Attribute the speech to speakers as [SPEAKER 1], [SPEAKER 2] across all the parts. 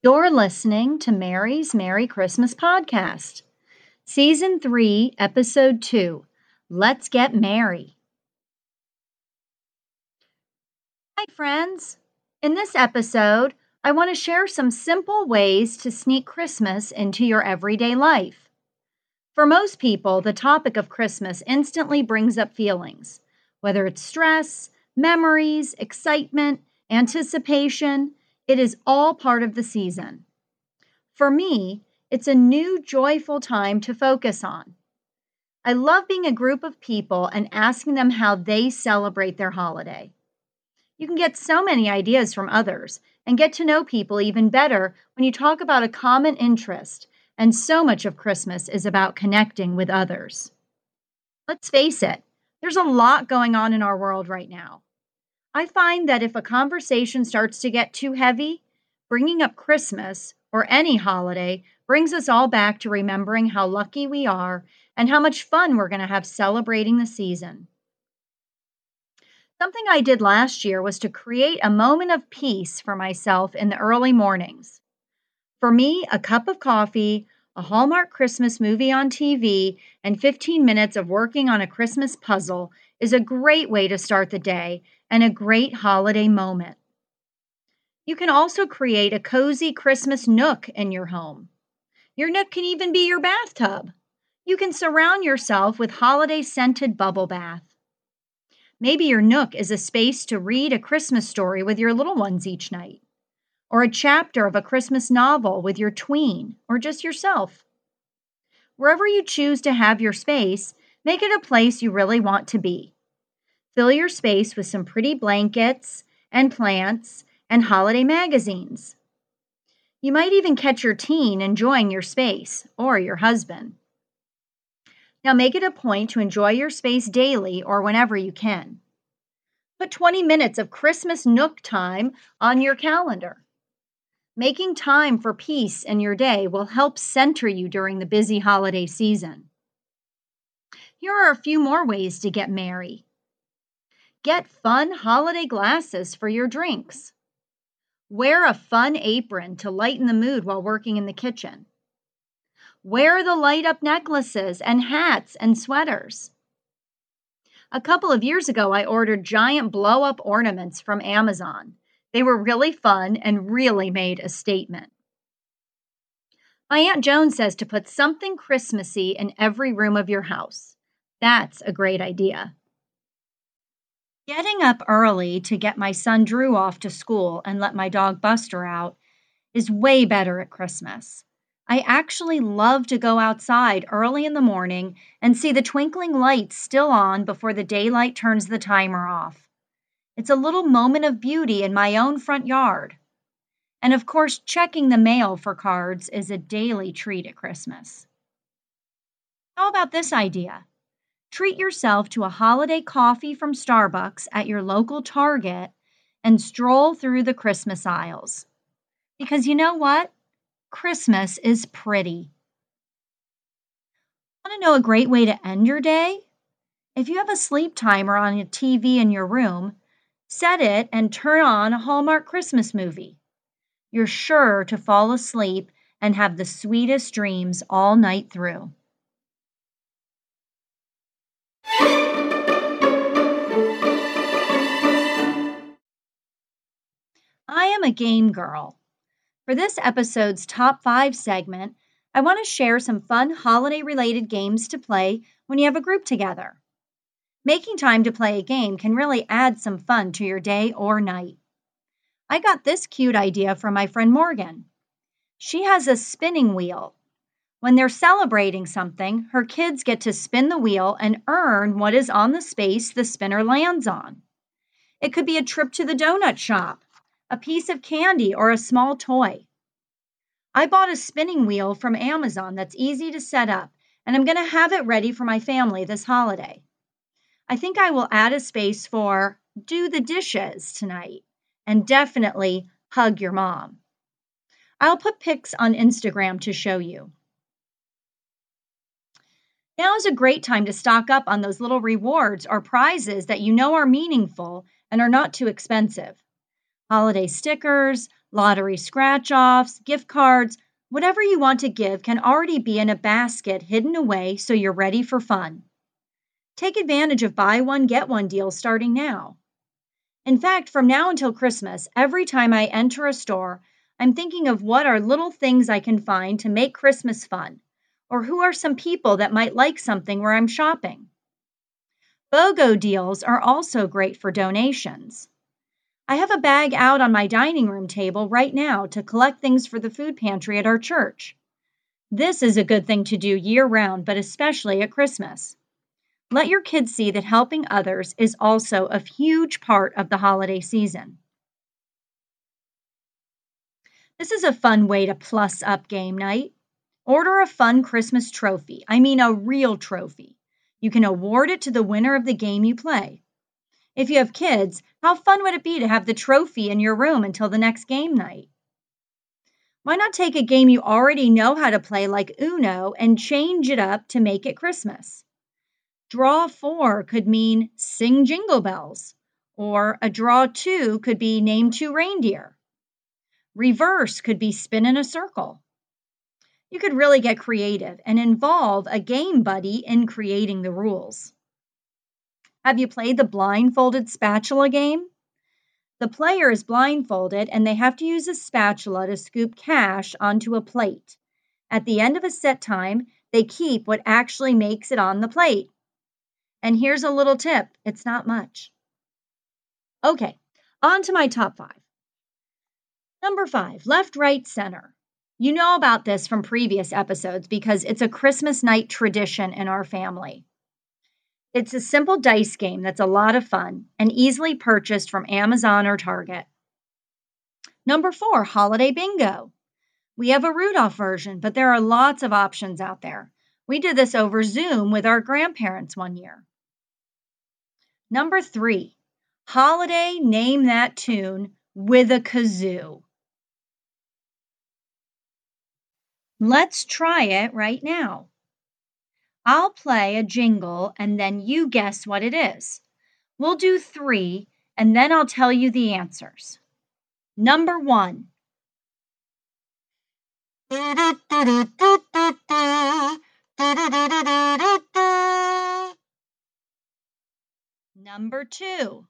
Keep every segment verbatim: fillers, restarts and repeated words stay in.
[SPEAKER 1] You're listening to Mary's Merry Christmas Podcast, Season three, Episode two, Let's Get Merry. Hi, friends. In this episode, I want to share some simple ways to sneak Christmas into your everyday life. For most people, the topic of Christmas instantly brings up feelings, whether it's stress, memories, excitement, anticipation. It is all part of the season. For me, it's a new, joyful time to focus on. I love being a group of people and asking them how they celebrate their holiday. You can get so many ideas from others and get to know people even better when you talk about a common interest, and so much of Christmas is about connecting with others. Let's face it, there's a lot going on in our world right now. I find that if a conversation starts to get too heavy, bringing up Christmas or any holiday brings us all back to remembering how lucky we are and how much fun we're going to have celebrating the season. Something I did last year was to create a moment of peace for myself in the early mornings. For me, a cup of coffee, a Hallmark Christmas movie on T V, and fifteen minutes of working on a Christmas puzzle is a great way to start the day and a great holiday moment. You can also create a cozy Christmas nook in your home. Your nook can even be your bathtub. You can surround yourself with holiday-scented bubble bath. Maybe your nook is a space to read a Christmas story with your little ones each night, or a chapter of a Christmas novel with your tween, or just yourself. Wherever you choose to have your space, make it a place you really want to be. Fill your space with some pretty blankets and plants and holiday magazines. You might even catch your teen enjoying your space, or your husband. Now make it a point to enjoy your space daily or whenever you can. Put twenty minutes of Christmas nook time on your calendar. Making time for peace in your day will help center you during the busy holiday season. Here are a few more ways to get merry. Get fun holiday glasses for your drinks. Wear a fun apron to lighten the mood while working in the kitchen. Wear the light-up necklaces and hats and sweaters. A couple of years ago, I ordered giant blow-up ornaments from Amazon. They were really fun and really made a statement. My Aunt Joan says to put something Christmassy in every room of your house. That's a great idea. Getting up early to get my son Drew off to school and let my dog Buster out is way better at Christmas. I actually love to go outside early in the morning and see the twinkling lights still on before the daylight turns the timer off. It's a little moment of beauty in my own front yard. And of course, checking the mail for cards is a daily treat at Christmas. How about this idea? Treat yourself to a holiday coffee from Starbucks at your local Target and stroll through the Christmas aisles. Because you know what? Christmas is pretty. Want to know a great way to end your day? If you have a sleep timer on your T V in your room, set it and turn on a Hallmark Christmas movie. You're sure to fall asleep and have the sweetest dreams all night through. I am a game girl. For this episode's Top five segment, I want to share some fun holiday-related games to play when you have a group together. Making time to play a game can really add some fun to your day or night. I got this cute idea from my friend Morgan. She has a spinning wheel. When they're celebrating something, her kids get to spin the wheel and earn what is on the space the spinner lands on. It could be a trip to the donut shop, a piece of candy, or a small toy. I bought a spinning wheel from Amazon that's easy to set up, and I'm going to have it ready for my family this holiday. I think I will add a space for do the dishes tonight, and definitely hug your mom. I'll put pics on Instagram to show you. Now is a great time to stock up on those little rewards or prizes that you know are meaningful and are not too expensive. Holiday stickers, Lottery scratch offs, gift cards, whatever you want to give can already be in a basket hidden away so you're ready for fun. Take advantage of buy one, get one deals starting now. In fact, from now until Christmas, every time I enter a store, I'm thinking of what are little things I can find to make Christmas fun, or who are some people that might like something where I'm shopping. BOGO deals are also great for donations. I have a bag out on my dining room table right now to collect things for the food pantry at our church. This is a good thing to do year-round, but especially at Christmas. Let your kids see that helping others is also a huge part of the holiday season. This is a fun way to plus up game night. Order a fun Christmas trophy. I mean a real trophy. You can award it to the winner of the game you play. If you have kids, how fun would it be to have the trophy in your room until the next game night? Why not take a game you already know how to play like Uno and change it up to make it Christmas? Draw four could mean sing jingle bells, or a draw two could be name two reindeer. Reverse could be spin in a circle. You could really get creative and involve a game buddy in creating the rules. Have you played the blindfolded spatula game? The player is blindfolded and they have to use a spatula to scoop cash onto a plate. At the end of a set time, they keep what actually makes it on the plate. And here's a little tip, it's not much. Okay, on to my top five. Number five, left, right, center. You know about this from previous episodes because it's a Christmas night tradition in our family. It's a simple dice game that's a lot of fun and easily purchased from Amazon or Target. Number four, holiday bingo. We have a Rudolph version, but there are lots of options out there. We did this over Zoom with our grandparents one year. Number three, holiday name that tune with a kazoo. Let's try it right now. I'll play a jingle and then you guess what it is. We'll do three and then I'll tell you the answers. Number one. Number two.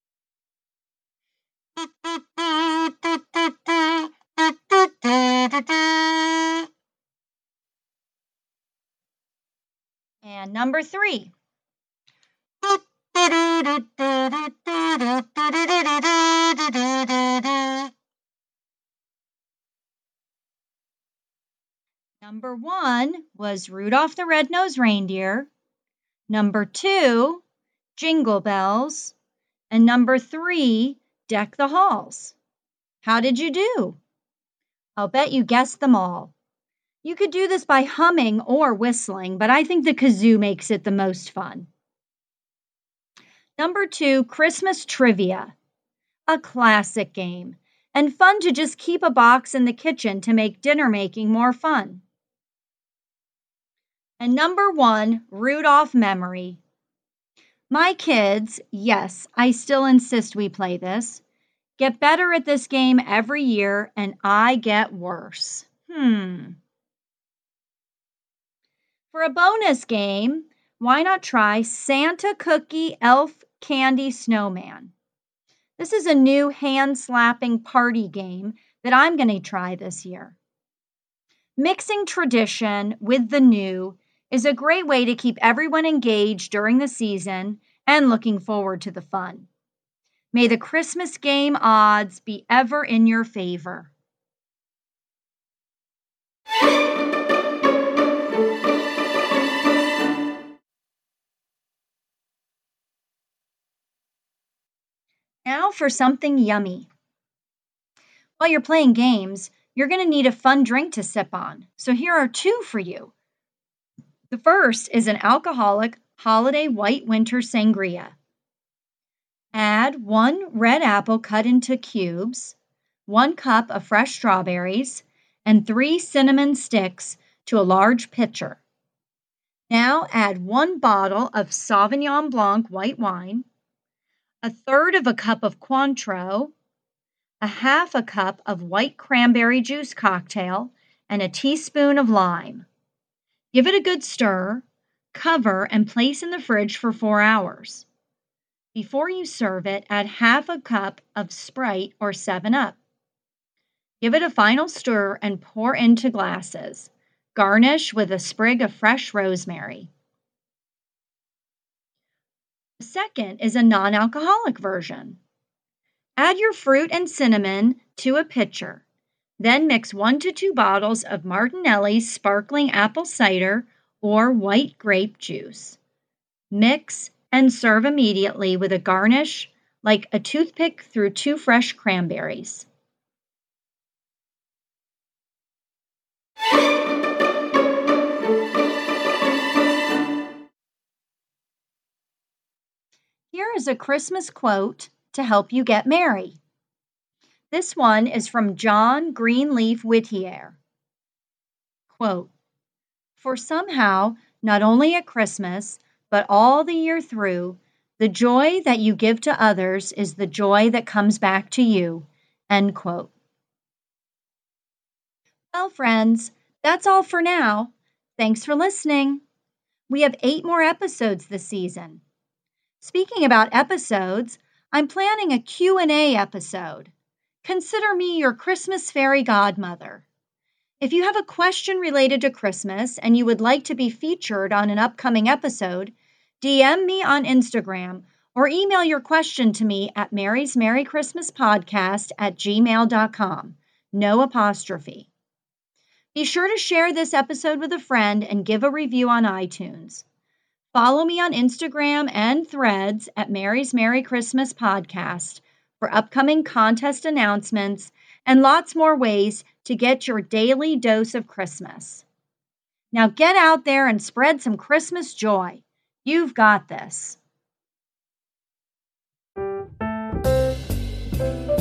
[SPEAKER 1] And number three. Number one was Rudolph the Red-Nosed Reindeer. Number two, Jingle Bells. And number three, Deck the Halls. How did you do? I'll bet you guessed them all. You could do this by humming or whistling, but I think the kazoo makes it the most fun. Number two, Christmas Trivia. A classic game, and fun to just keep a box in the kitchen to make dinner making more fun. And number one, Rudolph Memory. My kids, yes, I still insist we play this, get better at this game every year, and I get worse. Hmm. For a bonus game, why not try Santa Cookie Elf Candy Snowman? This is a new hand-slapping party game that I'm going to try this year. Mixing tradition with the new is a great way to keep everyone engaged during the season and looking forward to the fun. May the Christmas game odds be ever in your favor. Now for something yummy. While you're playing games, you're going to need a fun drink to sip on. So here are two for you. The first is an alcoholic holiday white winter sangria. Add one red apple cut into cubes, one cup of fresh strawberries, and three cinnamon sticks to a large pitcher. Now add one bottle of Sauvignon Blanc white wine, a third of a cup of Cointreau, a half a cup of white cranberry juice cocktail, and a teaspoon of lime. Give it a good stir, cover, and place in the fridge for four hours. Before you serve it, add half a cup of Sprite or seven up. Give it a final stir and pour into glasses. Garnish with a sprig of fresh rosemary. The second is a non-alcoholic version. Add your fruit and cinnamon to a pitcher. Then mix one to two bottles of Martinelli's sparkling apple cider or white grape juice. Mix and serve immediately with a garnish like a toothpick through two fresh cranberries. Here is a Christmas quote to help you get merry. This one is from John Greenleaf Whittier. Quote, "For somehow, not only at Christmas, but all the year through, the joy that you give to others is the joy that comes back to you." End quote. Well, friends, that's all for now. Thanks for listening. We have eight more episodes this season. Speaking about episodes, I'm planning a Q and A episode. Consider me your Christmas fairy godmother. If you have a question related to Christmas and you would like to be featured on an upcoming episode, D M me on Instagram or email your question to me at Mary's Merry Christmas Podcast at gmail dot com. No apostrophe. Be sure to share this episode with a friend and give a review on iTunes. Follow me on Instagram and Threads at Mary's Merry Christmas Podcast for upcoming contest announcements and lots more ways to get your daily dose of Christmas. Now get out there and spread some Christmas joy. You've got this.